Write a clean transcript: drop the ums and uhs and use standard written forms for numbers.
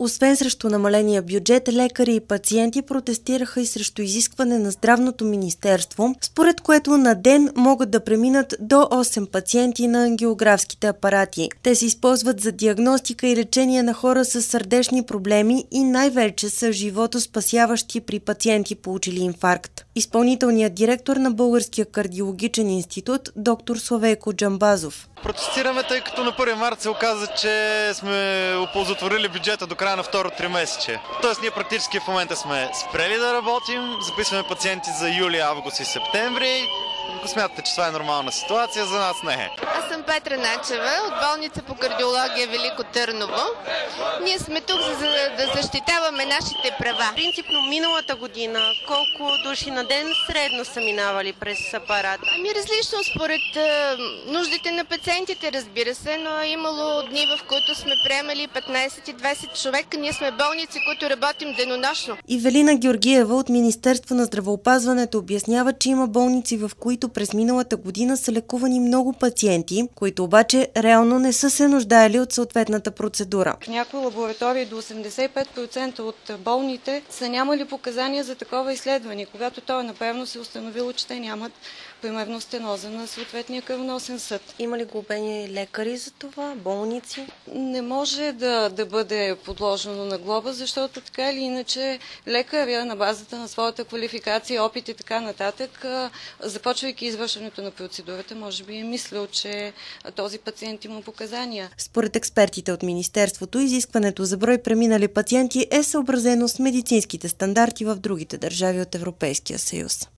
Освен срещу намаления бюджет, лекари и пациенти протестираха и срещу изискване на Здравното министерство, според което на ден могат да преминат до 8 пациенти на ангиографските апарати. Те се използват за диагностика и лечение на хора с сърдечни проблеми и най-вече са животоспасяващи при пациенти, получили инфаркт. Изпълнителният директор на Българския кардиологичен институт, доктор Славейко Джамбазов. Протестираме, тъй като на 1 март се оказа, че сме оползотворили бюджета до края на второ тримесечие. Тоест ние практически в момента сме спрели да работим, записваме пациенти за юли, август и септември. Ако смятате, че това е нормална ситуация, за нас не е. Аз съм Петра Начева от болница по кардиология Велико Търново. Ние сме тук за да защитаваме нашите права. Принципно миналата година колко души на ден средно са минавали през апарата? Ами различно според нуждите на пациентите, разбира се, но е имало дни, в които сме приемали 15 и 20 човека. Ние сме болници, които работим денонощно. Ивелина Георгиева от Министерство на здравеопазването обяснява, че има болници, в които през миналата година са лекувани много пациенти, които обаче реално не са се нуждаели от съответната процедура. В някои лаборатории до 85% от болните са нямали показания за такова изследване. Когато то е направено, се установило, че те нямат примерно стеноза на съответния кръвоносен съд. Има ли глобени лекари за това? Болници? Не може да бъде подложено на глоба, защото така или иначе лекаря на базата на своята квалификация, опит и така нататък, започвайки извършването на процедурата, може би е мислил, че този пациент има показания. Според експертите от Министерството, изискването за брой преминали пациенти е съобразено с медицинските стандарти в другите държави от Европейския съюз.